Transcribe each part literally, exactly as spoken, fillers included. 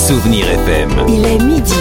Souvenir F M. Il est midi.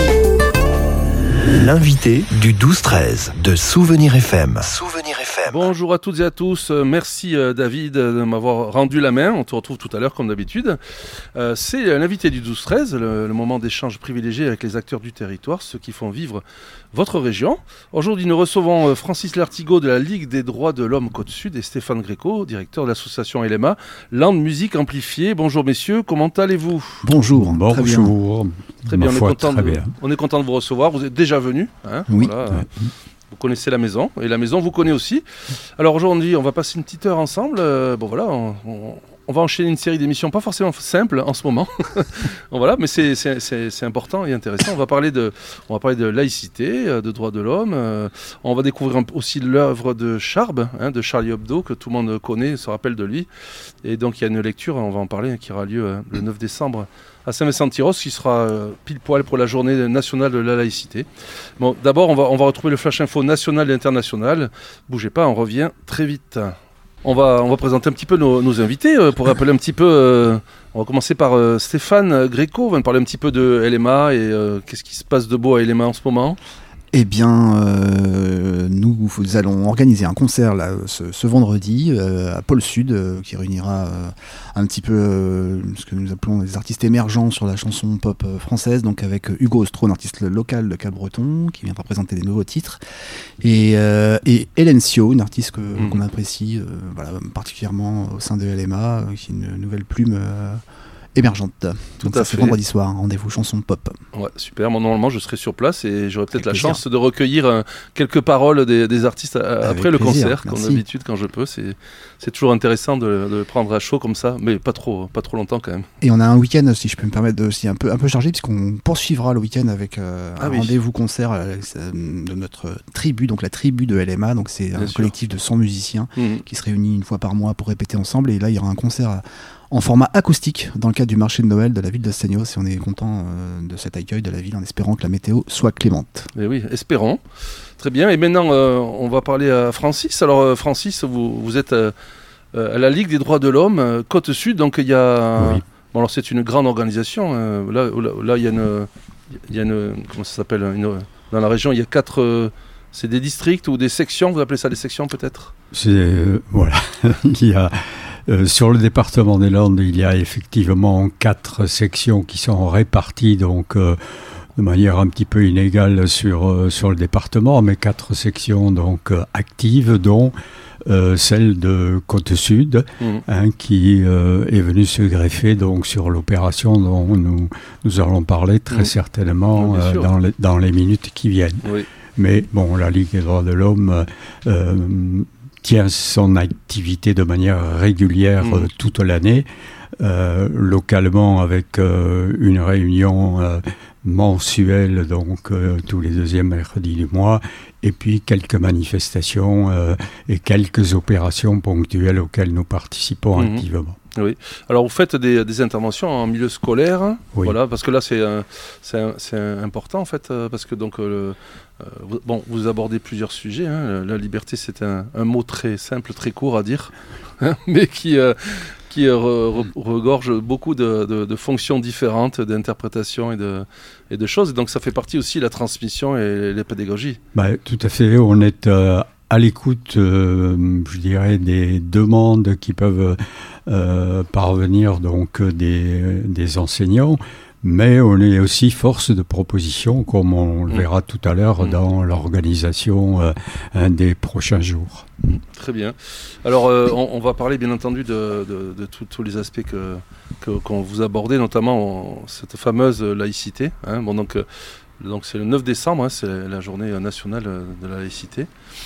L'invité du douze treize de Souvenir F M. Souvenir F M. Bonjour à toutes et à tous. Merci David de m'avoir rendu la main. On te retrouve tout à l'heure comme d'habitude. Euh, c'est l'invité du douze treize, le, le moment d'échange privilégié avec les acteurs du territoire, ceux qui font vivre votre région. Aujourd'hui, nous recevons Francis Lartigot de la Ligue des droits de l'homme Côte-Sud et Stéphane Gréco, directeur de l'association L M A, Land Musique Amplifiée. Bonjour messieurs, comment allez-vous ? Bonjour, Bonjour. très bien. Très bien, on, foi, est content très de, bien. on est content de vous recevoir. Vous êtes déjà venu. Hein, Oui. voilà. Vous connaissez la maison et la maison vous connaît aussi. Alors aujourd'hui, on va passer une petite heure ensemble. Euh, bon voilà, on, on, on va enchaîner une série d'émissions pas forcément simples en ce moment. Bon, voilà, mais c'est, c'est, c'est, c'est important et intéressant. On va parler de, on va parler de laïcité, de droits de l'homme. Euh, on va découvrir aussi l'œuvre de Charb, hein, de Charlie Hebdo, que tout le monde connaît, se rappelle de lui. Et donc il y a une lecture, on va en parler, qui aura lieu euh, le neuf décembre. À Saint-Vincent-de-Tyrosse, qui sera euh, pile poil pour la journée nationale de la laïcité. Bon, d'abord, on va, on va retrouver le flash info national et international. Bougez pas, on revient très vite. On va, on va présenter un petit peu nos, nos invités euh, pour rappeler un petit peu. Euh, on va commencer par euh, Stéphane Gréco. On va nous parler un petit peu de L M A et euh, qu'est-ce qui se passe de beau à L M A en ce moment. Eh bien, euh, nous allons organiser un concert là, ce, ce vendredi euh, à Pôle Sud euh, qui réunira euh, un petit peu euh, ce que nous appelons des artistes émergents sur la chanson pop euh, française, donc avec Hugo Ostro, un artiste local de Cap-Breton qui viendra présenter des nouveaux titres, et, euh, et Hélène Sio, une artiste que, mmh. qu'on apprécie euh, voilà, particulièrement au sein de L M A, euh, qui est une nouvelle plume euh, émergente. Tout Donc à ça fait. c'est vendredi soir, rendez-vous chanson pop. Ouais, super. Moi, normalement, je serai sur place et j'aurai peut-être Avec la plaisir. chance de recueillir euh, quelques paroles des, des artistes euh, Avec après le plaisir, concert, comme merci. d'habitude quand je peux. C'est, c'est toujours intéressant de, de le prendre à chaud comme ça, mais pas trop, pas trop longtemps quand même. Et on a un week-end, si je peux me permettre, de, aussi un peu, un peu chargé, puisqu'on poursuivra le week-end avec euh, Ah un oui. rendez-vous concert euh, de notre tribu, donc la tribu de L M A. Donc c'est Bien un sûr. collectif de cent musiciens Mmh. qui se réunit une fois par mois pour répéter ensemble. Et là, il y aura un concert à- en format acoustique dans le cadre du marché de Noël de la ville d'Astagnos. Et on est content euh, de cet accueil de la ville en espérant que la météo soit clémente. Mais oui, espérons. Très bien. Et maintenant, euh, on va parler à Francis. Alors, euh, Francis, vous, vous êtes euh, euh, à la Ligue des droits de l'homme, euh, Côte-Sud. Donc, il y a. Oui. Bon, alors, c'est une grande organisation. euh, là, là, là, il y a une. Il y a une. Comment ça s'appelle une, dans la région, il y a quatre. euh, c'est des districts ou des sections. Vous appelez ça des sections, peut-être ? C'est, euh, voilà. il y a, euh, sur le département des Landes, il y a effectivement quatre sections qui sont réparties donc, euh, de manière un petit peu inégale sur, euh, sur le département, mais quatre sections donc, euh, actives, dont euh, celle de Côte-Sud, Mmh. hein, qui euh, est venue se greffer donc, sur l'opération dont nous, nous allons parler très Mmh. certainement Oui, bien euh, sûr. dans, les, dans les minutes qui viennent. Oui. Mais bon, la Ligue des droits de l'homme euh, tient son activité de manière régulière Mmh. euh, toute l'année, euh, localement avec euh, une réunion euh, mensuelle, donc euh, tous les deuxièmes mercredis du mois, et puis quelques manifestations euh, et quelques opérations ponctuelles auxquelles nous participons Mmh. activement. Oui. Alors, vous faites des, des interventions en milieu scolaire, Oui. voilà, parce que là, c'est, euh, c'est, un- c'est un- important, en fait, euh, parce que donc, euh, le- euh, vous, bon, vous abordez plusieurs sujets. Hein, la liberté, c'est un, un mot très simple, très court à dire, hein, mais qui, euh, qui euh, re- re- regorge beaucoup de, de- de fonctions différentes, d'interprétations et de, et de choses. Et donc, ça fait partie aussi de la transmission et la pédagogie. Bah, tout à fait, on est euh, à l'écoute, euh, je dirais, des demandes qui peuvent euh, parvenir donc des, des enseignants, mais on est aussi force de proposition, comme on le Mmh. verra tout à l'heure Mmh. dans l'organisation euh, un des prochains jours. Très bien. Alors, euh, on, on va parler bien entendu de, de- de tous- tous les aspects que, que- qu'on vous abordez, notamment en- cette fameuse laïcité. Hein. Bon, donc, euh, donc, c'est le neuf décembre, hein, c'est la journée nationale de la laïcité.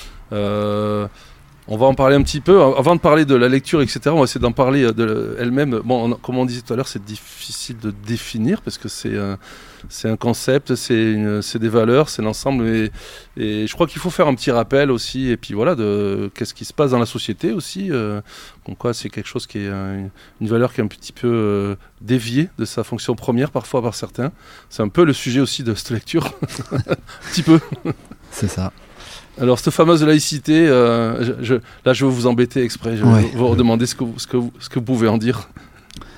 Euh, on va en parler un petit peu. Avant de parler de la lecture, et cetera, on va essayer d'en parler de elle-même. Bon, on- comme on disait tout à l'heure, c'est difficile de définir parce que c'est un, c'est un concept, c'est, une- c'est des valeurs, c'est l'ensemble. Et, et je crois qu'il faut faire un petit rappel aussi. Et puis voilà, de qu'est-ce qui se passe dans la société aussi. Euh, comme quoi, c'est quelque chose qui est un- une valeur qui est un petit peu euh, déviée de sa fonction première parfois par certains. C'est un peu le sujet aussi de cette lecture. un petit peu. C'est ça. Alors, cette fameuse laïcité, euh, je, je- là, je veux vous embêter exprès. Je Ouais. vais vous redemander ce que vous, ce, que vous, ce que vous pouvez en dire.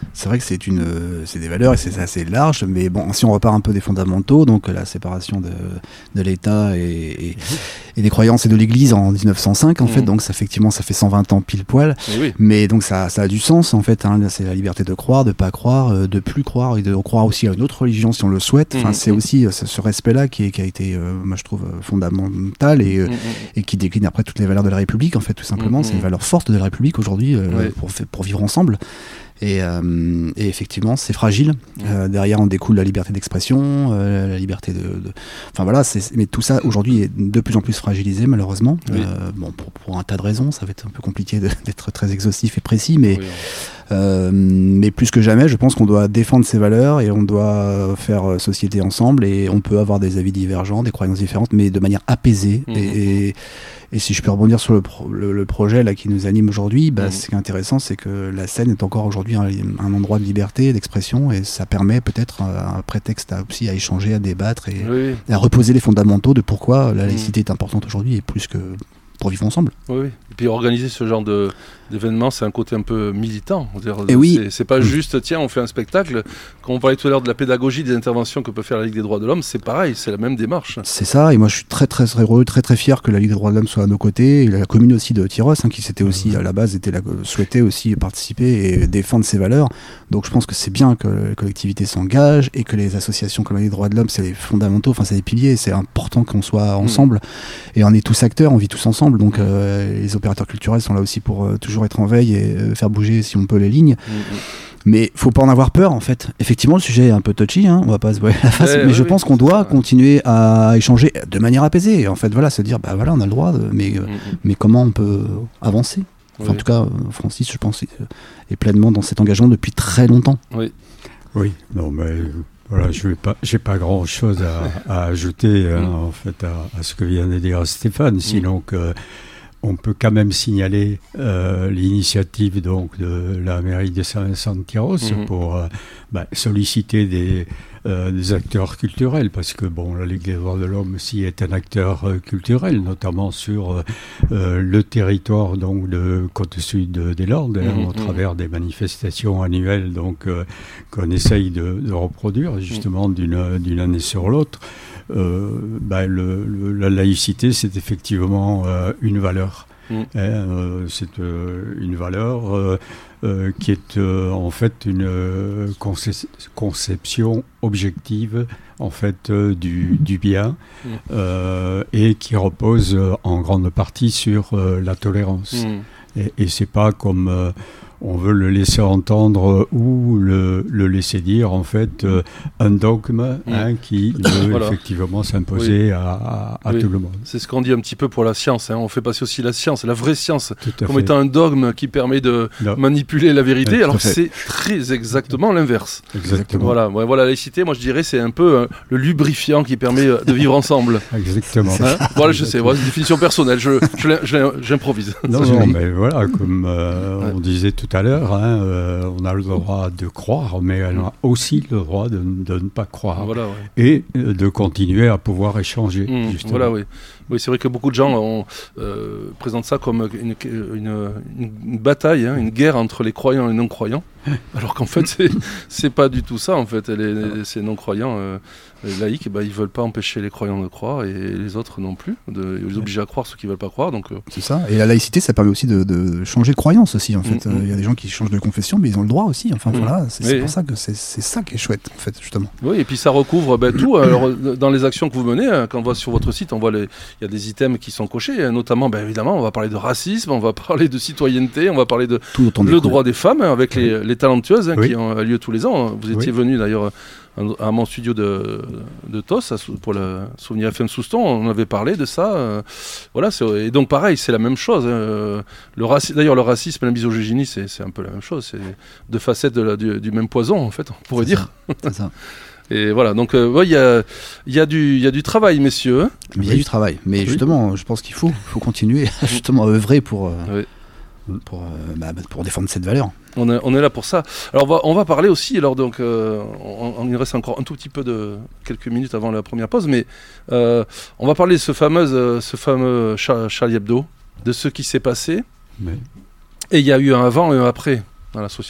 c'est vrai que c'est une, c'est des valeurs et c'est assez large, mais bon, si on repart un peu des fondamentaux, donc la séparation de, de l'État et, et, et des croyances et de l'Église en dix-neuf cent cinq, en mmh. fait, donc ça, effectivement, ça fait cent vingt ans pile poil, oui. mais donc ça, ça a du sens, en fait, hein, c'est la liberté de croire, de pas croire, de plus croire et de croire aussi à une autre religion si on le souhaite. Enfin, mmh. c'est aussi ce, ce respect-là qui, est, qui a été, euh, moi, je trouve fondamental et, mmh. et qui décline après toutes les valeurs de la République, en fait, tout simplement. Mmh. C'est une valeur forte de la République aujourd'hui euh, oui. pour, pour vivre ensemble. Et, euh, et effectivement, c'est fragile. Mmh. Euh, derrière, on découle la liberté d'expression, euh, la liberté de, de... Enfin voilà, c'est... mais tout ça aujourd'hui est de plus en plus fragilisé, malheureusement. Oui. Euh, bon, pour, pour un tas de raisons, ça va être un peu compliqué de, d'être très exhaustif et précis, mais, oui, euh, mais plus que jamais, je pense qu'on doit défendre ces valeurs et on doit faire société ensemble. Et on peut avoir des avis divergents, des croyances différentes, mais de manière apaisée. Mmh. Et, et, et si je peux rebondir sur le, pro, le, le projet là qui nous anime aujourd'hui, bah, mmh. ce qui est intéressant, c'est que la scène est encore aujourd'hui un, un endroit de liberté, d'expression, et ça permet peut-être un, un prétexte à, aussi à échanger, à débattre et, oui. et à reposer les fondamentaux de pourquoi la laïcité mmh. est importante aujourd'hui et plus que pour vivre ensemble. Oui, oui. Et puis organiser ce genre de, d'événements, c'est un côté un peu militant. Dire, et oui. c'est, c'est pas juste, tiens, on fait un spectacle. Quand on parlait tout à l'heure de la pédagogie, des interventions que peut faire la Ligue des droits de l'homme, c'est pareil, c'est la même démarche. C'est ça, et moi je suis très très heureux, très très fier que la Ligue des droits de l'homme soit à nos côtés, et la commune aussi de Tyrosse, hein, qui s'était aussi à la base était la, souhaitait aussi participer et défendre ses valeurs. Donc je pense que c'est bien que les collectivités s'engagent et que les associations comme la Ligue des droits de l'homme, c'est les fondamentaux, enfin c'est les piliers, c'est important qu'on soit ensemble. Mmh. Et on est tous acteurs, on vit tous ensemble, donc euh, les opérateurs culturels sont là aussi pour euh, toujours être en veille et euh, faire bouger si on peut les lignes. Mmh. Mais faut pas en avoir peur en fait. Effectivement, le sujet est un peu touchy, hein, on va pas se voiler la face, ouais, mais ouais, je oui, pense qu'on doit continuer à échanger de manière apaisée. Et en fait, voilà, se dire, bah voilà, on a le droit, de, mais, mmh. mais comment on peut avancer. Enfin, oui. En tout cas, Francis, je pense, est pleinement dans cet engagement depuis très longtemps. Oui, oui, non, mais voilà, je n'ai pas, j'ai pas grand-chose à, à ajouter hein, mmh. en fait à, à ce que vient de dire Stéphane, sinon mmh. que on peut quand même signaler euh, l'initiative donc de la mairie de Saint-Vincent-de-Tyrosse mmh. pour euh, bah, solliciter des, euh, des acteurs culturels, parce que bon, la Ligue des droits de l'homme aussi est un acteur euh, culturel, notamment sur euh, le territoire donc de Côte-Sud des Landes, mmh. hein, au travers des manifestations annuelles donc euh, qu'on essaye de, de reproduire justement mmh. d'une, d'une année sur l'autre. Euh, bah, le, le, la laïcité, c'est effectivement euh, une valeur. Mmh. Hein, euh, c'est euh, une valeur euh, euh, qui est euh, en fait une euh, conce- conception objective en fait euh, du, du bien mmh. euh, et qui repose euh, en grande partie sur euh, la tolérance. Mmh. Et, et c'est pas comme euh, on veut le laisser entendre ou le, le laisser dire, en fait, euh, un dogme mmh. hein, qui veut voilà. effectivement s'imposer oui. à, à, à oui. tout le monde. C'est ce qu'on dit un petit peu pour la science. Hein. On fait passer aussi la science, la vraie science, comme fait. étant un dogme qui permet de non. manipuler la vérité, oui, alors que c'est très exactement l'inverse. Exactement. Voilà, ouais, voilà, la laïcité, moi je dirais, c'est un peu euh, le lubrifiant qui permet euh, de vivre ensemble. Exactement. Hein voilà, je sais, voilà, c'est une définition personnelle, je, je, je, j'improvise. Non, non, mais voilà, comme euh, ouais. on disait tout à l'heure, hein, euh, on a le droit de croire, mais on a aussi le droit de, de ne pas croire. Voilà, ouais. Et de continuer à pouvoir échanger. Mmh, justement. Voilà, oui. Oui, c'est vrai que beaucoup de gens on, euh, présentent ça comme une, une, une bataille, hein, une guerre entre les croyants et les non-croyants, alors qu'en fait, c'est, c'est pas du tout ça, en fait. Les, les, ces non-croyants euh, les laïcs, bah, ils veulent pas empêcher les croyants de croire, et les autres non plus. De, ils les obligent à croire ceux qui veulent pas croire. Donc, euh... c'est ça. Et la laïcité, ça permet aussi de, de changer de croyance aussi, en fait. Il mmh, euh, mmh. y a des gens qui changent de confession, mais ils ont le droit aussi. Enfin, mmh. voilà, c'est, oui, c'est pour ça que c'est, c'est ça qui est chouette, en fait, justement. Oui, et puis ça recouvre bah, tout. Alors, dans les actions que vous menez, quand on voit sur votre site, on voit les, il y a des items qui sont cochés, notamment, bah, évidemment, on va parler de racisme, on va parler de citoyenneté, on va parler de le droit des femmes, hein, avec les, les talentueuses, hein, oui. qui ont lieu tous les ans. Vous étiez oui. venu d'ailleurs à mon studio de, de T O S pour le Souvenir F M Souston, on avait parlé de ça. Euh, voilà, c'est, et donc pareil, c'est la même chose. Hein. Le raci- d'ailleurs, le racisme et la misogynie, c'est, c'est un peu la même chose. C'est deux facettes de la, du, du même poison, en fait, on pourrait c'est dire. Ça. C'est ça. Et voilà, donc il euh, ouais, y, a, y, a du, y a du travail, messieurs. Il y a du travail, mais oui. justement, je pense qu'il faut, faut continuer à justement œuvrer pour, euh, oui. pour, euh, bah, pour défendre cette valeur. On est, on est là pour ça. Alors on va, on va parler aussi, alors donc, euh, on, on, il reste encore un tout petit peu de quelques minutes avant la première pause, mais euh, on va parler de ce fameux, ce fameux Charlie Hebdo, de ce qui s'est passé. Oui. Et il y a eu un avant et un après dans la société.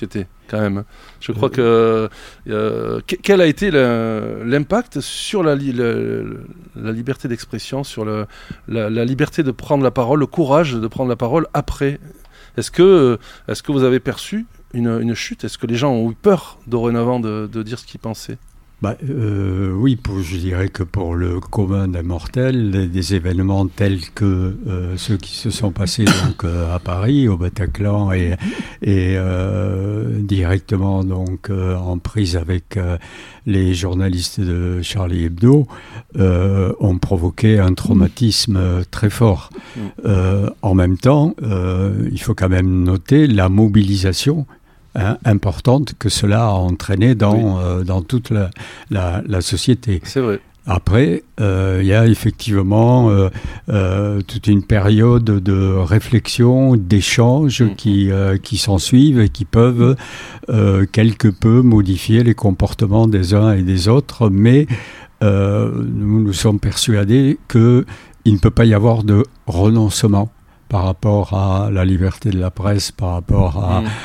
quand même. Je crois que euh, quel a été le, l'impact sur la, le, la liberté d'expression, sur le, la, la liberté de prendre la parole, le courage de prendre la parole après? Est-ce que, est-ce que vous avez perçu une, une chute? Est-ce que les gens ont eu peur dorénavant de, de dire ce qu'ils pensaient? Bah, euh, oui, pour, je dirais que pour le commun des mortels, des, des événements tels que euh, ceux qui se sont passés donc euh, à Paris, au Bataclan, et, et euh, directement donc euh, en prise avec euh, les journalistes de Charlie Hebdo, euh, ont provoqué un traumatisme euh, très fort. Euh, en même temps, euh, il faut quand même noter la mobilisation Hein, importante que cela a entraîné dans, oui. euh, dans toute la, la, la société. C'est vrai. Après, il euh, y a effectivement euh, euh, toute une période de réflexion, d'échange mmh. qui, euh, qui s'ensuivent et qui peuvent euh, quelque peu modifier les comportements des uns et des autres, mais euh, nous nous sommes persuadés qu'il ne peut pas y avoir de renoncement par rapport à la liberté de la presse, par rapport à, mmh.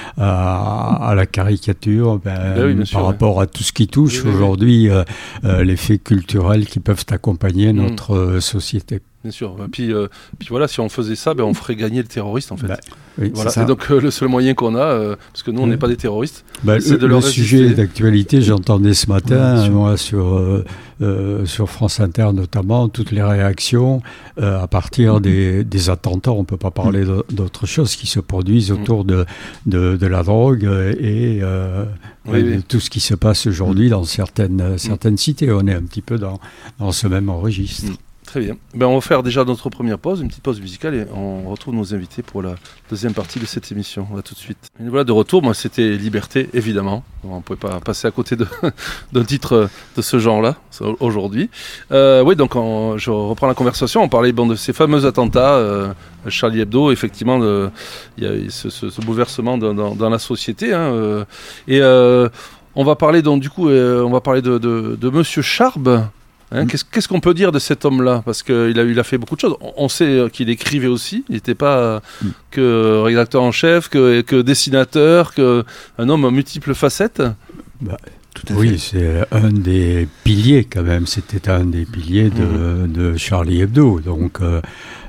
à, à la caricature, ben, ben oui, par sûr, rapport ouais. à tout ce qui touche oui, aujourd'hui oui. Euh, euh, les faits culturels qui peuvent accompagner mmh. notre euh, société. Bien sûr. Puis, euh, puis voilà, si on faisait ça, ben, on ferait gagner le terroriste en fait. Ben, oui, voilà. Et donc euh, le seul moyen qu'on a, euh, parce que nous on n'est oui. pas des terroristes, ben, c'est le, de leur Le résister. Sujet d'actualité, j'entendais ce matin, oui, moi sur, euh, euh, sur France Inter notamment, toutes les réactions euh, à partir des, des attentats, on ne peut pas parler mmh. d'autre chose, qui se produisent autour de, de, de la drogue et euh, oui, de oui. tout ce qui se passe aujourd'hui mmh. dans certaines, certaines mmh. cités. On est un petit peu dans, dans ce même registre. Mmh. Très bien. Ben, on va faire déjà notre première pause, une petite pause musicale, et on retrouve nos invités pour la deuxième partie de cette émission. On va tout de suite. Et voilà, de retour, moi, c'était Liberté, évidemment. On ne pouvait pas passer à côté de, d'un titre de ce genre-là, aujourd'hui. Euh, oui, donc on, je reprends la conversation. On parlait bon, de ces fameux attentats, euh, Charlie Hebdo, effectivement, il y a ce, ce, ce bouleversement dans, dans, dans la société. Hein, euh, et euh, on va parler donc, du coup, euh, on va parler de, de, de Monsieur Charb. Hein, mmh. qu'est-ce, qu'est-ce qu'on peut dire de cet homme-là? Parce qu'il a, il a fait beaucoup de choses. On, on sait qu'il écrivait aussi. Il n'était pas mmh. que rédacteur en chef, que, que dessinateur, que un homme à multiples facettes. Bah, tout à oui, fait. C'est un des piliers quand même. C'était un des piliers de, mmh. de Charlie Hebdo. Donc, euh,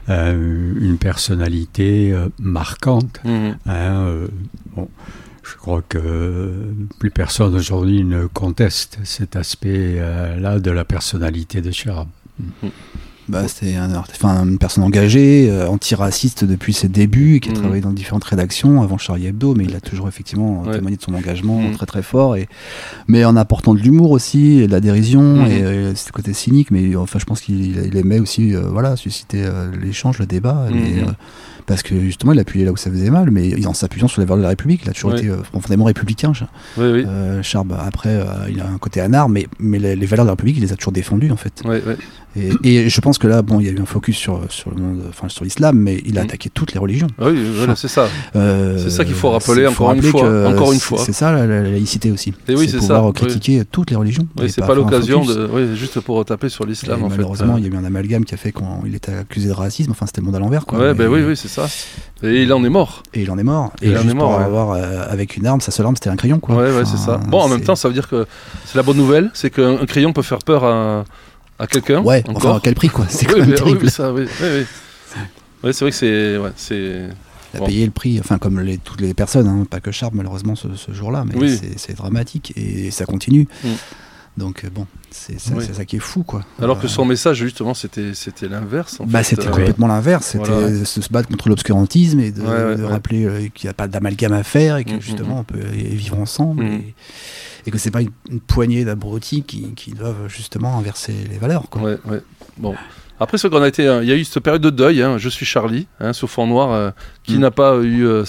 euh, une personnalité euh, marquante. Mmh. Hein, euh, bon. Je crois que plus personne aujourd'hui ne conteste cet aspect-là euh, de la personnalité de Charb. Mmh. Bah, c'est un, enfin, une personne engagée, euh, antiraciste depuis ses débuts, qui a mmh. travaillé dans différentes rédactions avant Charlie Hebdo, mais il a toujours effectivement ouais. témoigné de son engagement mmh. très très fort, et, mais en apportant de l'humour aussi, et de la dérision, mmh. et, et c'est le côté cynique, mais enfin, je pense qu'il il aimait aussi euh, voilà, susciter euh, l'échange, le débat, mmh. mais, euh, parce que justement il appuyait là où ça faisait mal, mais en s'appuyant sur les valeurs de la République. Il a toujours oui. été euh, profondément républicain. Oui, oui. Euh, Charb, après, euh, il a un côté anard, mais, mais les, les valeurs de la République, il les a toujours défendues en fait. Oui, oui. Et, et je pense que là, bon, il y a eu un focus sur, sur, le monde, enfin, sur l'islam, mais il a mmh. attaqué toutes les religions. Oui, voilà, c'est ça. Euh, c'est ça qu'il faut rappeler encore une fois. Que, encore une fois. C'est ça la, la, la laïcité aussi. Et oui, c'est, c'est pouvoir ça. critiquer oui. toutes les religions. Oui, c'est pas, pas l'occasion de, oui, juste pour taper sur l'islam. En malheureusement, fait. il y a eu un amalgame qui a fait qu'il était accusé de racisme. Enfin, c'était le monde à l'envers. Ouais, ben oui, oui, c'est ça. Et il en est mort. Et il en est mort. Et, et il en est mort. Pour ouais. avoir euh, avec une arme, sa seule arme, c'était un crayon, quoi. Ouais, ouais, enfin, c'est ça. Bon, en c'est... même temps, ça veut dire que c'est la bonne nouvelle, c'est qu'un crayon peut faire peur à, à quelqu'un. Ouais. Encore. Enfin, à quel prix, quoi. C'est oui, quand même mais, terrible. Oui, ça, oui, oui, oui. Ouais, c'est vrai que c'est, ouais, c'est. Il a bon. payé le prix, enfin comme les, toutes les personnes, hein, pas que Charb malheureusement ce, ce jour-là, mais oui. c'est, c'est dramatique et ça continue. Mm. Donc bon, c'est, c'est, oui. c'est ça qui est fou, quoi. Alors euh, que son message justement c'était, c'était l'inverse. En bah fait. C'était euh, complètement l'inverse, c'était voilà. se battre contre l'obscurantisme et de, ouais, ouais, de ouais. rappeler euh, qu'il n'y a pas d'amalgame à faire et que mm, justement mm, on peut vivre ensemble. Mm. Et, et que c'est pas une, une poignée d'abrutis qui, qui doivent justement inverser les valeurs, quoi. Ouais, ouais. Bon. Après, ce qu'on a été, il y a eu cette période de deuil, hein, Je suis Charlie, hein, ce fond noir, euh, qui mm. n'a pas eu euh,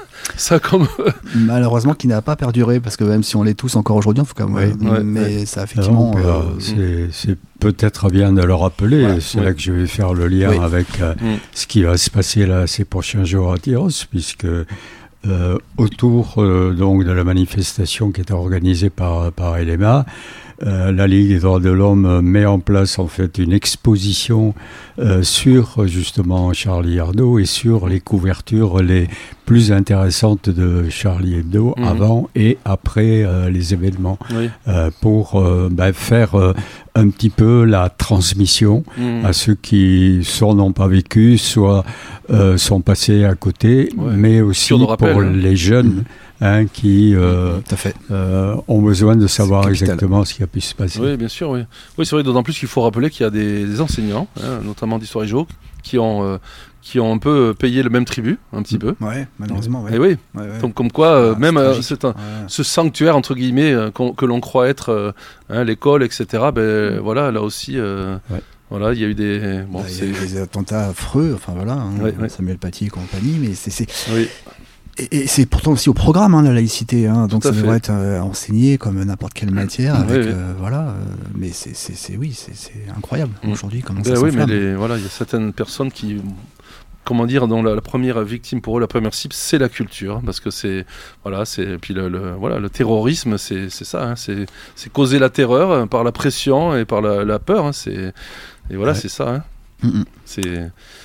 ça comme. Malheureusement, qui n'a pas perduré, parce que même si on l'est tous encore aujourd'hui, il faut quand même. Ouais, ouais, mais ouais. ça, effectivement. Alors, euh, c'est, c'est peut-être bien de le rappeler, ouais, c'est ouais. là que je vais faire le lien oui. avec euh, mm. ce qui va se passer là ces prochains jours à Tyros, puisque. Euh, autour euh, donc de la manifestation qui était organisée par, par L M A, euh, la Ligue des droits de l'homme met en place en fait une exposition euh, sur justement Charlie Hebdo et sur les couvertures les plus intéressantes de Charlie Hebdo mmh. avant et après euh, les événements oui. euh, pour euh, ben, faire euh, un petit peu la transmission mmh. à ceux qui soit n'ont pas vécu, soit euh, sont passés à côté, ouais. mais aussi rappel, pour hein. les jeunes. Mmh. Hein, qui euh, Tout à fait. Euh, ont besoin de savoir exactement ce qui a pu se passer. Oui, bien sûr. Oui, oui c'est vrai, d'autant plus qu'il faut rappeler qu'il y a des, des enseignants, hein, notamment d'histoire et géo, qui ont, euh, qui ont un peu payé le même tribut, un petit peu. Oui, malheureusement. Ouais. Et oui, ouais, ouais. donc comme quoi, euh, ah, même c'est euh, c'est un, ouais. ce sanctuaire, entre guillemets, euh, que l'on croit être euh, hein, l'école, et cetera, ben, mmh. voilà, là aussi... Euh, ouais. Voilà, il y a eu des, bon, bah, il y a eu des attentats affreux, enfin voilà, hein, ouais, ouais. Samuel Paty et compagnie, mais c'est... c'est... Oui. Et, et c'est pourtant aussi au programme, hein, la laïcité, hein, donc ça fait. devrait être euh, enseigné comme n'importe quelle matière, avec, oui, oui. Euh, voilà, euh, mais c'est, c'est, c'est, oui, c'est, c'est incroyable mmh. aujourd'hui comment ben ça oui, s'enflamme. Mais les, voilà, il y a certaines personnes qui, comment dire, dont la, la première victime pour eux, la première cible, c'est la culture, parce que c'est, voilà, c'est, puis le, le, voilà, le terrorisme, c'est, c'est ça, hein, c'est, c'est causer la terreur hein, par la pression et par la, la peur, hein, c'est, et voilà, ouais. c'est ça, hein, mmh. c'est...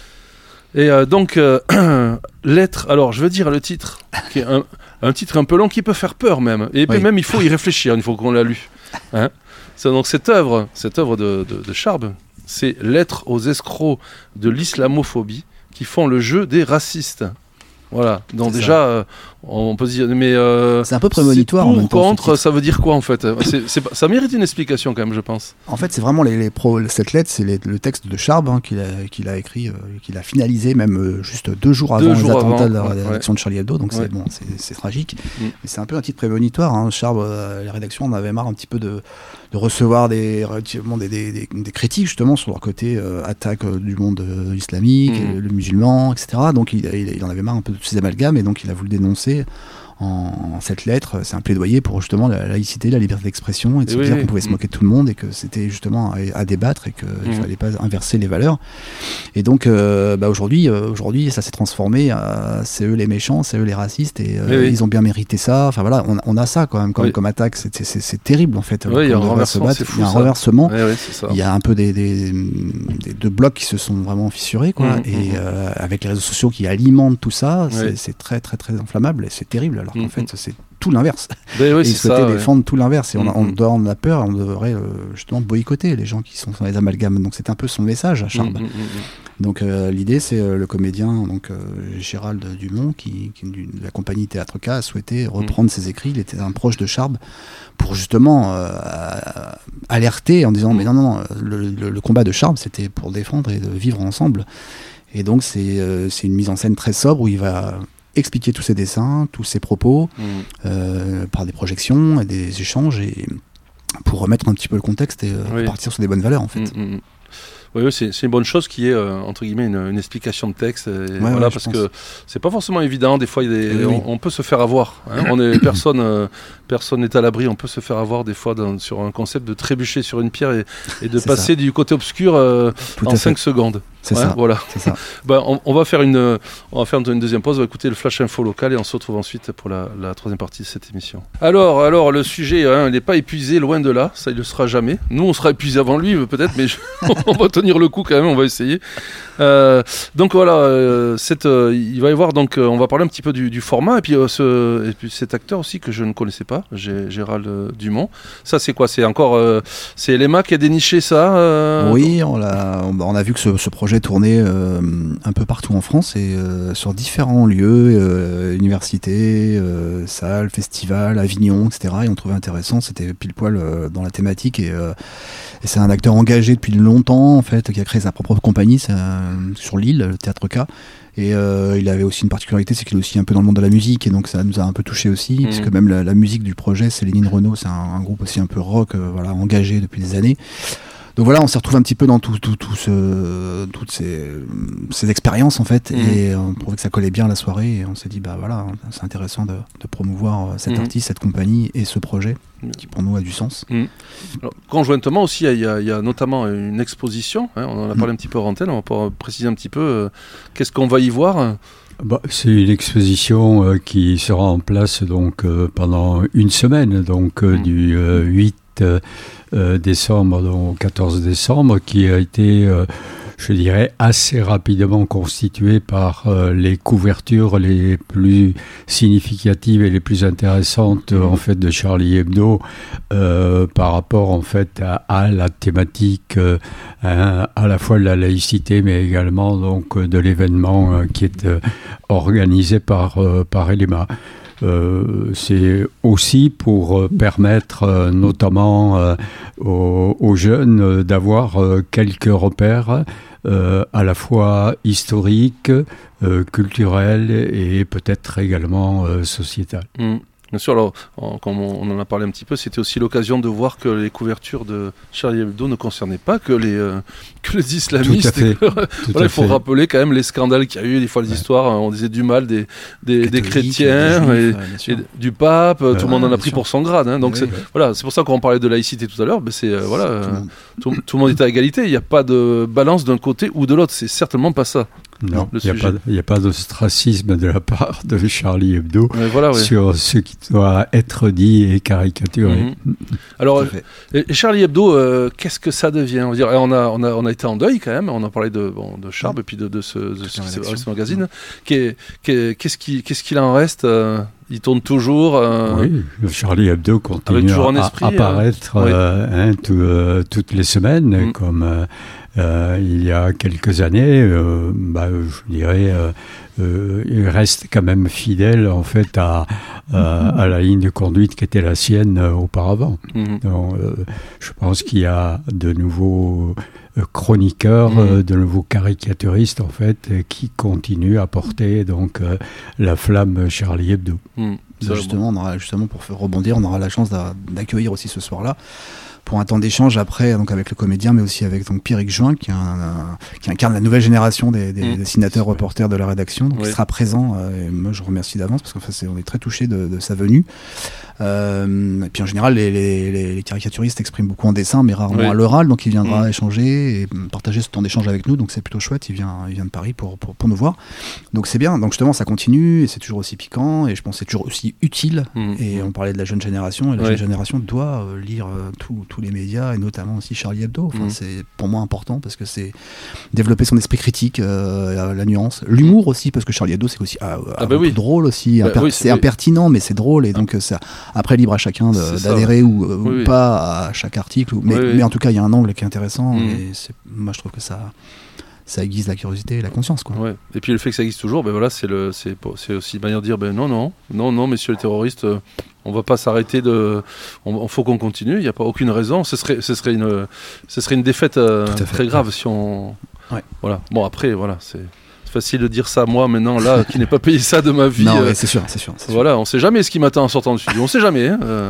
Et euh, donc, euh, lettre, alors je veux dire le titre, qui est un, un titre un peu long qui peut faire peur même. Et puis oui. même il faut y réfléchir une fois qu'on l'a lu. Hein, c'est donc cette œuvre, cette œuvre de, de, de Charb, c'est Lettre aux escrocs de l'islamophobie qui font le jeu des racistes. Voilà, donc c'est déjà, euh, on peut se dire, mais euh, c'est un peu prémonitoire. C'est pour en même temps, ou contre, ça veut dire quoi en fait c'est, c'est, ça mérite une explication quand même, je pense. En fait, c'est vraiment les, les pro, cette lettre, c'est les, le texte de Charb hein, qu'il, a, qu'il a écrit, euh, qu'il a finalisé même euh, juste deux jours avant deux les jours attentats avant, de la rédaction ouais. de Charlie Hebdo. Donc ouais. c'est bon, c'est, c'est tragique. Mm. Mais c'est un peu un titre prémonitoire. Hein. Charb, euh, la rédaction, on avait marre un petit peu de, de recevoir des, des, des, des, des critiques justement sur leur côté euh, attaque euh, du monde euh, islamique, mm. et, le musulman, et cetera. Donc il, il, il en avait marre un peu de ces amalgames et donc il a voulu dénoncer en, en cette lettre, c'est un plaidoyer pour justement la laïcité, la liberté d'expression et de et se oui, dire oui. qu'on pouvait se moquer de tout le monde et que c'était justement à, à débattre et qu'il mmh. ne fallait pas inverser les valeurs. Et donc euh, bah aujourd'hui, euh, aujourd'hui ça s'est transformé à c'est eux les méchants, c'est eux les racistes et euh, oui. ils ont bien mérité ça. Enfin voilà, on, on a ça quand même comme, oui. comme attaque, c'est, c'est, c'est terrible en fait. Oui, il y a un renversement, c'est fou, il y a un renversement, oui, oui, c'est ça. Il y a un peu des, des, des deux blocs qui se sont vraiment fissurés quoi. Mmh, et mmh. Euh, avec les réseaux sociaux qui alimentent tout ça, oui. c'est, c'est très très très inflammable et c'est terrible. Alors qu'en mmh. fait, c'est tout l'inverse. Ben oui, et ils souhaitaient ça, défendre ouais. tout l'inverse. Et on, mmh. on, doit, on a peur, on devrait euh, justement boycotter les gens qui sont dans les amalgames. Donc c'est un peu son message à Charb. Mmh, mmh, mmh. Donc euh, l'idée, c'est euh, le comédien donc, euh, Gérald Dumont, qui, qui de la compagnie Théâtre K, a souhaité reprendre mmh. ses écrits. Il était un proche de Charb pour justement euh, alerter en disant mmh. mais non, non, non, le, le, le combat de Charb, c'était pour défendre et de vivre ensemble. Et donc c'est, euh, c'est une mise en scène très sobre où il va expliquer tous ses dessins, tous ses propos, mmh. euh, par des projections et des échanges, et pour remettre un petit peu le contexte et euh, oui. partir sur des bonnes valeurs en fait. Mmh, mmh. Oui, oui c'est, c'est une bonne chose qui est euh, entre guillemets une, une explication de texte, et ouais, voilà, ouais, parce que c'est pas forcément évident. Des fois, il y a des, oui, oui. On, on peut se faire avoir. Hein, on est personne, euh, personne n'est à l'abri. On peut se faire avoir des fois dans, sur un concept de trébucher sur une pierre et, et de passer ça. Du côté obscur euh, en cinq secondes. C'est ouais, ça. Voilà. C'est ça. ben, on, on va faire une, on va faire une deuxième pause. On va écouter le flash info local et on se retrouve ensuite pour la, la troisième partie de cette émission. Alors, alors le sujet, hein, il n'est pas épuisé, loin de là. Ça, il le sera jamais. Nous, on sera épuisé avant lui, peut-être, mais je, on va tenir le coup quand même. On va essayer. Euh, donc voilà, euh, cette, euh, il va y avoir donc, euh, on va parler un petit peu du, du format et puis, euh, ce, et puis cet acteur aussi que je ne connaissais pas, G- Gérald euh, Dumont. Ça, c'est quoi ? C'est encore, euh, c'est L M A qui a déniché ça. Euh, oui, on a, on, on a vu que ce, ce projet tournait euh, un peu partout en France et euh, sur différents lieux, euh, universités, euh, salles, festivals, Avignon, et cetera. Et on trouvait intéressant, c'était pile poil euh, dans la thématique et, euh, et c'est un acteur engagé depuis longtemps en fait, qui a créé sa propre compagnie c'est, euh, sur l'île, le Théâtre K. Et euh, il avait aussi une particularité, c'est qu'il est aussi un peu dans le monde de la musique, et donc ça nous a un peu touché aussi, mmh. puisque même la, la musique du projet, c'est Lénine Renaud, c'est un, un groupe aussi un peu rock, euh, voilà, engagé depuis des années. Donc voilà, on s'est retrouvé un petit peu dans tout, tout, tout ce, toutes ces, ces expériences en fait, mmh. et on trouvait que ça collait bien à la soirée, et on s'est dit bah voilà, c'est intéressant de, de promouvoir cet mmh. artiste, cette compagnie et ce projet qui pour nous a du sens. Mmh. Alors, conjointement aussi, il y, y, y a notamment une exposition, hein, on en a parlé mmh. un petit peu en antenne, on va pouvoir préciser un petit peu euh, qu'est-ce qu'on va y voir. Bah, c'est une exposition euh, qui sera en place donc euh, pendant une semaine, donc euh, mmh. du euh, huit huit euh, décembre, donc quatorze décembre, qui a été, euh, je dirais, assez rapidement constitué par euh, les couvertures les plus significatives et les plus intéressantes euh, en fait de Charlie Hebdo euh, par rapport en fait à, à la thématique euh, à, à la fois de la laïcité mais également donc de l'événement euh, qui est euh, organisé par euh, par Elema. Euh, c'est aussi pour euh, permettre euh, notamment euh, aux, aux jeunes euh, d'avoir euh, quelques repères euh, à la fois historiques, euh, culturels et peut-être également euh, sociétals. Mmh. Bien sûr, alors, en, comme on en a parlé un petit peu, c'était aussi l'occasion de voir que les couvertures de Charlie Hebdo ne concernaient pas que les, euh, que les islamistes. Tout à fait. Que, voilà, il faut fait. rappeler quand même les scandales qu'il y a eu, des fois les ouais. histoires, on disait du mal des, des, des chrétiens, des juifs, et, ouais, et du pape, euh, tout le monde en a pris sûr. pour son grade. Hein, donc ouais, c'est, ouais. Voilà, c'est pour ça qu'on parlait de laïcité tout à l'heure, mais c'est, euh, voilà, euh, tout, tout, tout le monde est à égalité, il n'y a pas de balance d'un côté ou de l'autre, c'est certainement pas ça. Non, il n'y a, a pas d'ostracisme de la part de Charlie Hebdo voilà, ouais. sur ce qui doit être dit et caricaturé. Mmh. Alors, et Charlie Hebdo, euh, qu'est-ce que ça devient ? On, va dire, on, a, on, a, on a été en deuil quand même, on a parlé de, bon, de Charb mmh. et puis de, de ce, de ce, ce, ce magazine. Mmh. Qu'est, qu'est-ce, qui, qu'est-ce qu'il en reste euh, il tourne toujours. Euh, oui, Charlie Hebdo continue à, esprit, à apparaître euh, euh, hein, tout, euh, toutes les semaines, mmh. comme euh, euh, il y a quelques années. Euh, bah, je dirais, euh, euh, il reste quand même fidèle en fait à, à, à la ligne de conduite qui était la sienne euh, auparavant. Mmh. Donc, euh, je pense qu'il y a de nouveaux chroniqueurs, mmh. euh, de nouveaux caricaturistes en fait, euh, qui continuent à porter donc euh, la flamme Charlie Hebdo. Mmh. Justement, on aura, justement, pour rebondir, on aura la chance d'a, d'accueillir aussi ce soir-là pour un temps d'échange après, donc avec le comédien, mais aussi avec donc Pierrick Juin, qui, un, un, qui incarne la nouvelle génération des, des mmh. dessinateurs, reporters de la rédaction, donc oui. il sera présent. Euh, et moi, je remercie d'avance parce qu'en fait, c'est, on est très touchés de, de sa venue. Euh, et puis en général, les, les, les, les caricaturistes expriment beaucoup en dessin, mais rarement oui. à l'oral, donc il viendra mmh. échanger et partager ce temps d'échange avec nous. Donc c'est plutôt chouette. Il vient, il vient de Paris pour, pour, pour nous voir. Donc c'est bien. Donc justement, ça continue et c'est toujours aussi piquant et je pense que c'est toujours aussi utile. Mmh. Et on parlait de la jeune génération et la oui. jeune génération doit euh, lire euh, tout, tous les médias et notamment aussi Charlie Hebdo. Enfin, mmh. c'est pour moi important parce que c'est développer son esprit critique, euh, la nuance, l'humour aussi parce que Charlie Hebdo c'est aussi ah, ah bah oui. drôle aussi. Bah, imper- oui, c'est, c'est impertinent mais c'est drôle et donc ah. ça. Après, libre à chacun de, d'adhérer ça, ou, oui, ou oui. pas à chaque article. Mais, oui, oui. mais en tout cas, il y a un angle qui est intéressant. Mmh. Et c'est, moi, je trouve que ça, ça aiguise la curiosité et la conscience. Quoi. Ouais. Et puis le fait que ça existe toujours, ben voilà, c'est, le, c'est, c'est aussi une manière de dire ben non, non, non, non, messieurs les terroristes, euh, on ne va pas s'arrêter de. Il faut qu'on continue, il n'y a pas aucune raison. Ce serait, ce serait, une, ce serait une défaite euh, très grave si on. Ouais. Voilà. Bon, après, voilà, c'est. Facile de dire ça moi maintenant là qui n'ai pas payé ça de ma vie. Non, euh, ouais, c'est sûr, c'est sûr. C'est voilà, sûr. On sait jamais ce qui m'attend en sortant du studio, on sait jamais. Hein, euh.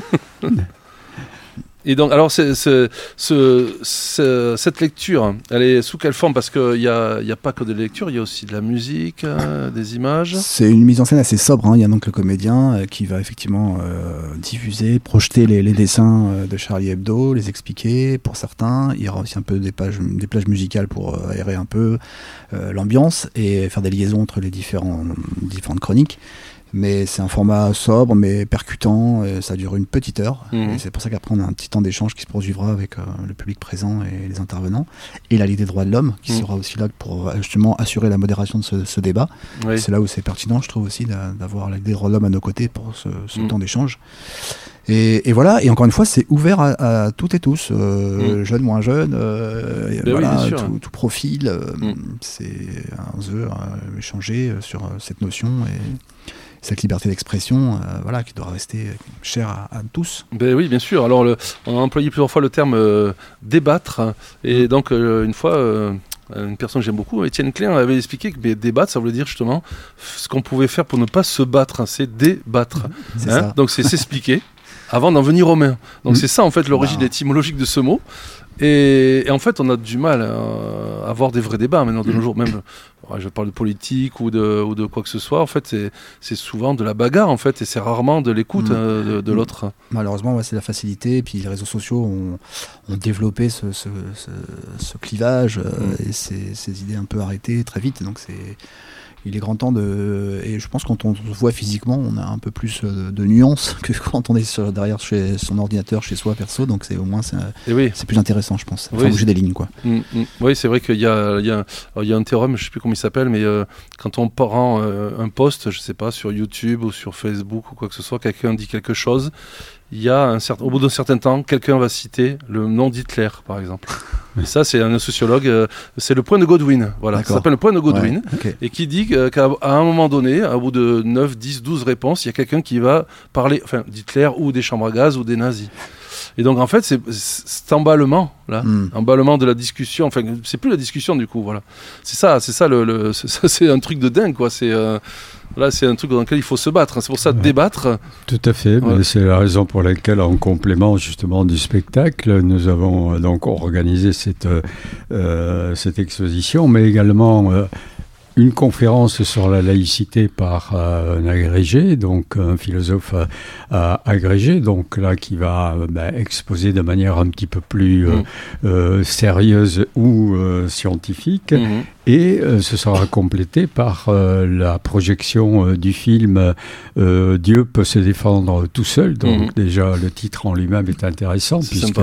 Et donc, alors, c'est, c'est, c'est, c'est, cette lecture, elle est sous quelle forme ? Parce qu'il n'y a, y a pas que de la lecture, il y a aussi de la musique, euh, des images. C'est une mise en scène assez sobre. Hein. Il y a donc le comédien euh, qui va effectivement euh, diffuser, projeter les, les dessins euh, de Charlie Hebdo, les expliquer pour certains. Il y aura aussi un peu des pages, des plages musicales pour euh, aérer un peu euh, l'ambiance et faire des liaisons entre les différents, différentes chroniques. Mais c'est un format sobre mais percutant, et ça dure une petite heure mmh. et c'est pour ça qu'après on a un petit temps d'échange qui se poursuivra avec euh, le public présent et les intervenants et la Ligue des droits de l'homme qui mmh. sera aussi là pour justement assurer la modération de ce, ce débat. Oui. C'est là où c'est pertinent je trouve aussi d'avoir la Ligue des droits de l'homme à nos côtés pour ce, ce mmh. temps d'échange. Et, et voilà, et encore une fois, c'est ouvert à, à toutes et tous, euh, mmh. jeunes, moins jeunes, euh, ben voilà, oui, tout, tout profil. Euh, mmh. C'est un jeu à échanger sur cette notion et cette liberté d'expression, euh, voilà, qui doit rester chère à, à tous. Ben oui, bien sûr. Alors, le, on a employé plusieurs fois le terme euh, débattre, et donc euh, une fois. Euh, Une personne que j'aime beaucoup, Étienne Klein, avait expliqué que mais débattre, ça voulait dire justement ce qu'on pouvait faire pour ne pas se battre, hein, c'est débattre. C'est hein ça. Donc c'est s'expliquer avant d'en venir aux mains. Donc mmh. c'est ça en fait l'origine bah. étymologique de ce mot. Et, et en fait, on a du mal à avoir des vrais débats maintenant de nos jours. Même, je parle de politique ou de, ou de quoi que ce soit. En fait, c'est, c'est souvent de la bagarre en fait, et c'est rarement de l'écoute mmh. euh, de, de l'autre. Malheureusement, ouais, c'est la facilité. Et puis les réseaux sociaux ont, ont développé ce, ce, ce, ce clivage mmh. euh, et ces, ces idées un peu arrêtées très vite. Donc c'est il est grand temps de... Et je pense que quand on se voit physiquement, on a un peu plus de, de nuances que quand on est sur, derrière chez son ordinateur, chez soi, perso. Donc c'est au moins c'est, oui. c'est plus intéressant, je pense. Enfin, oui, bouger des lignes, quoi. Mmh, mmh. Oui, c'est vrai qu'il y a, il y a, il y a un théorème, je ne sais plus comment il s'appelle, mais euh, quand on prend euh, un post, je ne sais pas, sur YouTube ou sur Facebook ou quoi que ce soit, quelqu'un dit quelque chose, il y a un certain, au bout d'un certain temps, quelqu'un va citer le nom d'Hitler, par exemple. Et ça, c'est un sociologue, euh, c'est le point de Godwin. Voilà, D'accord. ça s'appelle le point de Godwin. Ouais, okay. Et qui dit euh, qu'à à un moment donné, au bout de neuf, dix, douze réponses, il y a quelqu'un qui va parler enfin, d'Hitler ou des chambres à gaz ou des nazis. Et donc, en fait, c'est cet emballement, là, mm. emballement de la discussion. Enfin, c'est plus la discussion, du coup, voilà. C'est ça, c'est ça, le, le c'est, ça, c'est un truc de dingue, quoi. C'est... Euh, Là, c'est un truc dans lequel il faut se battre. C'est pour ça, ouais. débattre. Tout à fait. Ouais. Mais c'est la raison pour laquelle, en complément justement du spectacle, nous avons donc organisé cette, euh, cette exposition, mais également euh, une conférence sur la laïcité par euh, un agrégé, donc un philosophe euh, agrégé, donc là qui va euh, bah, exposer de manière un petit peu plus euh, mmh. euh, sérieuse ou euh, scientifique. Mmh. Et euh, ce sera complété par euh, la projection euh, du film euh, « Dieu peut se défendre tout seul ». Donc mmh. déjà, le titre en lui-même est intéressant, c'est puisque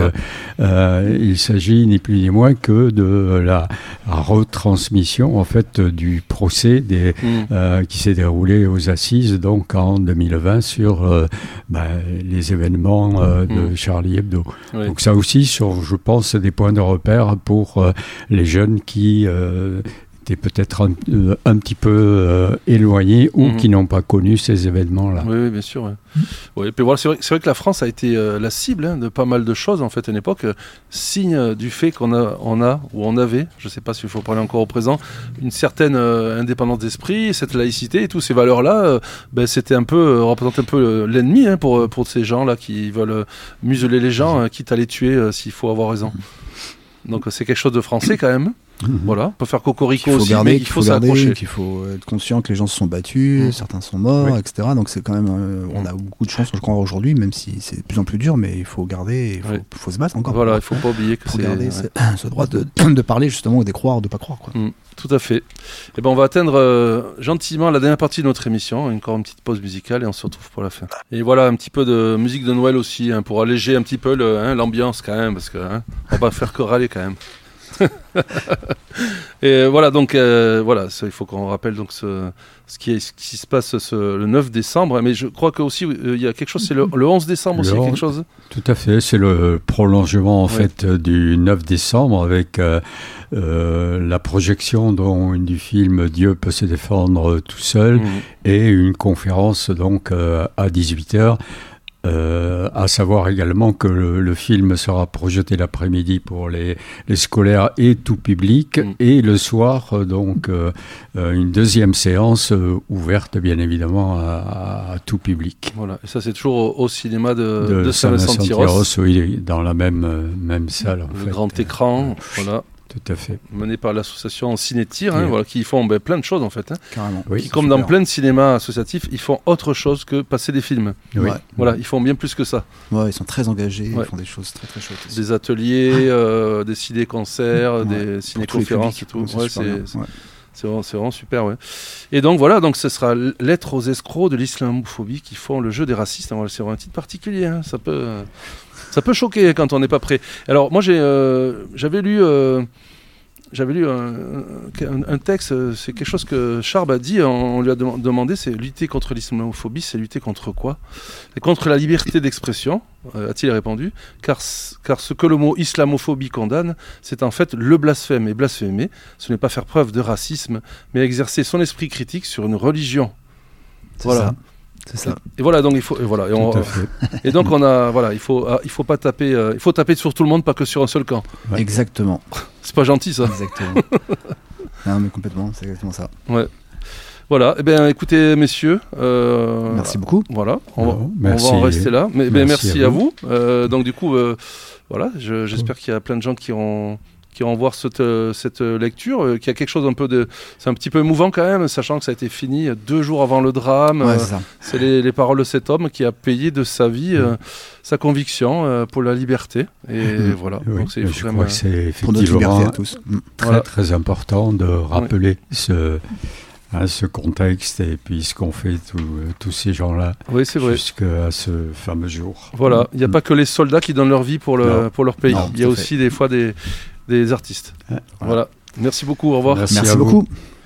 euh, il s'agit ni plus ni moins que de la, la retransmission en fait, du procès des, mmh. euh, qui s'est déroulé aux Assises donc, en deux mille vingt sur euh, bah, les événements euh, de mmh. Charlie Hebdo. Oui. Donc ça aussi, sur, je pense, des points de repère pour euh, les jeunes qui... Euh, étaient peut-être un, euh, un petit peu euh, éloignés ou mmh. qui n'ont pas connu ces événements-là. Oui, oui bien sûr. Ouais. Mmh. Ouais, et puis voilà, c'est, vrai, c'est vrai que la France a été euh, la cible hein, de pas mal de choses, en fait, à une époque, euh, signe du fait qu'on a, on a ou on avait, je ne sais pas s'il faut parler encore au présent, une certaine euh, indépendance d'esprit, cette laïcité et toutes ces valeurs-là, euh, ben, c'était un peu, euh, représente un peu euh, l'ennemi hein, pour, pour ces gens-là qui veulent euh, museler les gens, euh, quitte à les tuer euh, s'il faut avoir raison. Donc euh, c'est quelque chose de français quand même. Mmh. Voilà, on peut faire cocorico aussi, garder, mais il faut, faut s'accrocher. Il faut être conscient que les gens se sont battus, mmh. certains sont morts, oui. et cetera. Donc c'est quand même, euh, on a beaucoup de chance, je crois, aujourd'hui, même si c'est de plus en plus dur, mais il faut garder, il faut, oui. faut se battre encore. Voilà, il ne faut pas oublier que faut c'est... garder ouais. ce, ce droit de, de parler justement, et de croire ou de ne pas croire. Quoi. Mmh. Tout à fait. Et ben on va atteindre euh, gentiment la dernière partie de notre émission, encore une petite pause musicale et on se retrouve pour la fin. Et voilà, un petit peu de musique de Noël aussi, hein, pour alléger un petit peu le, hein, l'ambiance quand même, parce qu'on hein, va pas faire que râler quand même. Et voilà donc euh, voilà ça, il faut qu'on rappelle donc ce, ce, qui, est, ce qui se passe ce, le neuf décembre, mais je crois que aussi il euh, y a quelque chose, c'est le, le onze décembre aussi, le quelque chose. Tout à fait, c'est le prolongement en ouais. fait du neuf décembre avec euh, euh, la projection donc, du film Dieu peut se défendre tout seul mmh. et une conférence donc euh, à dix-huit heures. Euh, à savoir également que le, le film sera projeté l'après-midi pour les, les scolaires et tout public, mmh. et le soir, donc, euh, une deuxième séance euh, ouverte, bien évidemment, à, à tout public. Voilà, et ça c'est toujours au, au cinéma de, de, de Saint-Vincent-de-Tyrosse. Oui, dans la même, même salle, en le fait. Le grand écran, euh, voilà. Tout à fait. Mené par l'association Ciné-Tir, hein, voilà, qui font ben, plein de choses en fait. Hein, Carrément. Oui, qui, comme super. Dans plein de cinémas associatifs, ils font autre chose que passer des films. Oui. Ouais. Voilà, ils font bien plus que ça. Ouais, ils sont très engagés, ouais. ils font des choses très très chouettes. Des ateliers, euh, des ciné-concerts, ouais. des ciné-conférences et tout. Ouais, c'est, ouais, c'est, c'est, ouais. c'est, vraiment, c'est vraiment super, ouais. Et donc voilà, donc ce sera Lettre aux escrocs de l'islamophobie qui font le jeu des racistes. Alors, c'est vraiment un titre particulier, hein. ça peut, ça peut choquer quand on n'est pas prêt. Alors moi j'ai, euh, j'avais lu. Euh, J'avais lu un, un, un texte, c'est quelque chose que Charb a dit, on lui a de- demandé, c'est lutter contre l'islamophobie, c'est lutter contre quoi ? Et contre la liberté d'expression, euh, a-t-il répondu, car, car ce que le mot islamophobie condamne, c'est en fait le blasphème. Et blasphémer, ce n'est pas faire preuve de racisme, mais exercer son esprit critique sur une religion. C'est voilà. ça. C'est ça. Et voilà, donc il faut, et voilà, et, on, et donc on a, voilà, il faut, il faut pas taper, euh, il faut taper sur tout le monde, pas que sur un seul camp. Ouais. Exactement. C'est pas gentil ça. Exactement. Non mais complètement, c'est exactement ça. Ouais. Voilà. Eh bien, écoutez, messieurs. Euh, merci beaucoup. Voilà. On, oh, va, merci. on va en rester là. Mais merci, merci à à vous. vous. Euh, donc du coup, euh, voilà. Je, j'espère qu'il y a plein de gens qui ont. qui vont voir cette, cette lecture, euh, qui a quelque chose un peu de... C'est un petit peu émouvant quand même, sachant que ça a été fini deux jours avant le drame. Ouais, euh, c'est ça. c'est les, les paroles de cet homme qui a payé de sa vie euh, mmh. sa conviction euh, pour la liberté. Et mmh. voilà. Oui, donc c'est je vraiment, crois que c'est pour notre liberté effectivement à tous. très, voilà. très important de rappeler oui. ce... hein, ce contexte et puis ce qu'ont fait tout, euh, tous ces gens-là Oui, c'est vrai. jusqu'à ce fameux jour. Voilà, il n'y a pas que les soldats qui donnent leur vie pour, le, Non. pour leur pays. Non, Il y a tout à aussi des fois des, des artistes. Ouais, Voilà. Merci beaucoup, au revoir. Merci Merci à vous. beaucoup.